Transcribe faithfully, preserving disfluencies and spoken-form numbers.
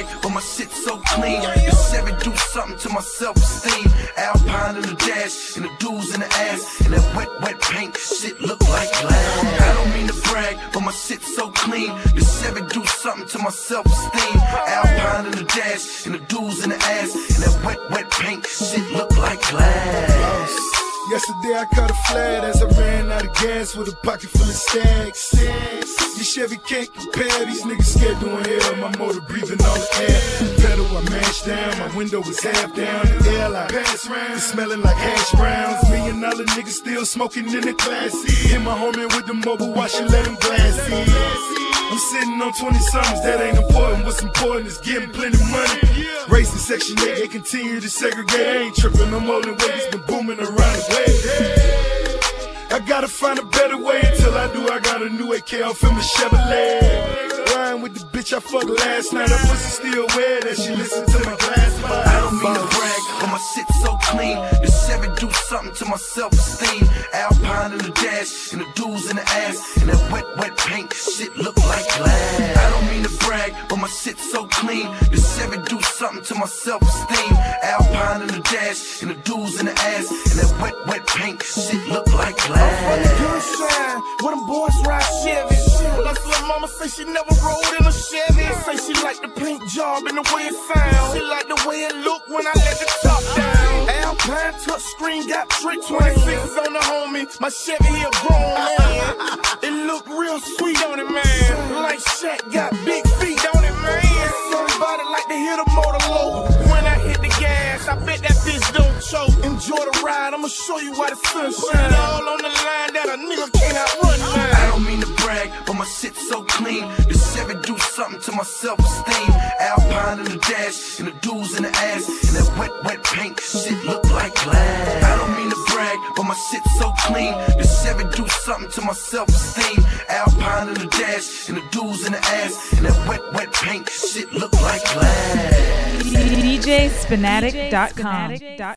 brag, but my shit so clean. The seven do something to my self-esteem. Alpine in the dash, and the dudes in the ass, and that wet, wet paint shit look like glass. I don't mean to brag, but my shit so clean. The seven do something to my self-esteem. Alpine in the dash, and the dudes in the ass, and that wet, wet paint shit look like glass. Yesterday I caught a flat as I ran out of gas with a pocket full of stacks. Your Chevy can't compare, these niggas scared doing hell. My motor breathing all the air. Pedal I mashed down, my window was half down. The air I pass round, it's smelling like hash browns. Million dollar niggas still smoking in the classy. Hit my homie with the mobile, watch you let him glassy. I'm sitting on twenty summers, that ain't important. What's important is getting plenty money. Racing Section eight, they continue to segregate. I ain't tripping no more than weight, it's been booming around the way. I gotta find a better way. Until I do, I got a new A K off in my Chevrolet. Riding with the bitch I fucked last night. Her pussy still wet as she listen to my glass vibe. I don't mean to brag, but my shit so clean. The seven do something to my self-esteem. Alpine in the dash, and the dudes in the ass, and that wet, wet paint shit look like glass. I don't mean to brag, but my shit so clean. The seven do something to my self-esteem. Alpine in the dash, and the dudes in the ass, and that wet, wet paint shit look like glass. I'm from the good side, where them boys ride Chevy. My little mama say she never rode in a Chevy. Say she like the paint job and the way it sound. She like the way it look when I let the top down. Alpine touch screen got trick twenty-sixes on the homie. My Chevy here grown man. It look real sweet on it, man. Like Shaq got big feet on it, man. Somebody like to hit a motor low. When I hit the gas, I bet that bitch don't choke. Enjoy the ride, I'ma show you why the sun shine. All on the line that a nigga can't outrun, man. I don't mean to brag, but my shit so clean. The seven do something to my self-esteem. Alpine in the dash, and the dudes in the ass, and that wet, wet paint shit look like glass. I don't mean to brag, but my shit so clean. The seven do something to my self-esteem. Alpine in the dash, and the dudes in the ass, and that wet, wet paint shit look like glass. D J Spinatic dot com